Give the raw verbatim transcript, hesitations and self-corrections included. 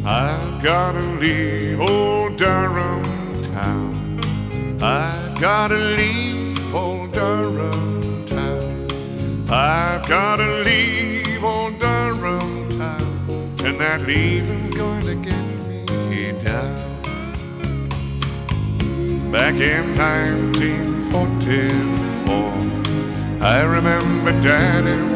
I've gotta leave old Durham town. I've gotta leave old Durham town. I've gotta leave old Durham town, and that leaving's going to get me down. Back in nineteen forty-four, I remember Daddy